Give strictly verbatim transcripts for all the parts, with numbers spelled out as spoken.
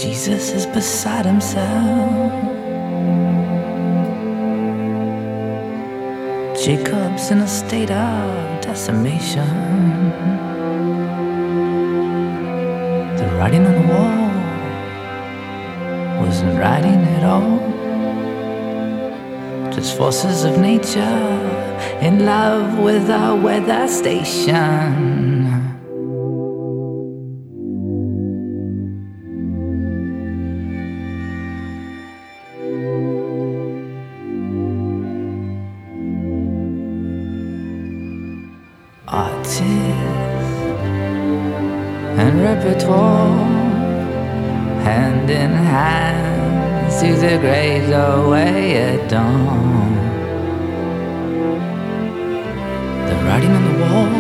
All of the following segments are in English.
Jesus is beside himself. Jacob's in a state of decimation. The writing on the wall wasn't writing at all. Just forces of nature in love with our weather station. Artists and repertoire, hand in hand, see the graves away at dawn. The writing on the wall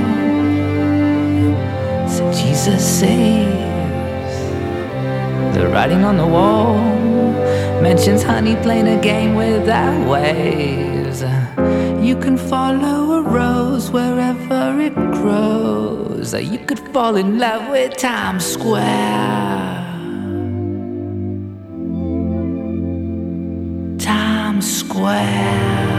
said Jesus saves. The writing on the wall mentions honey playing a game with our waves. You can follow a rose wherever it grows. You could fall in love with Times Square. Times Square.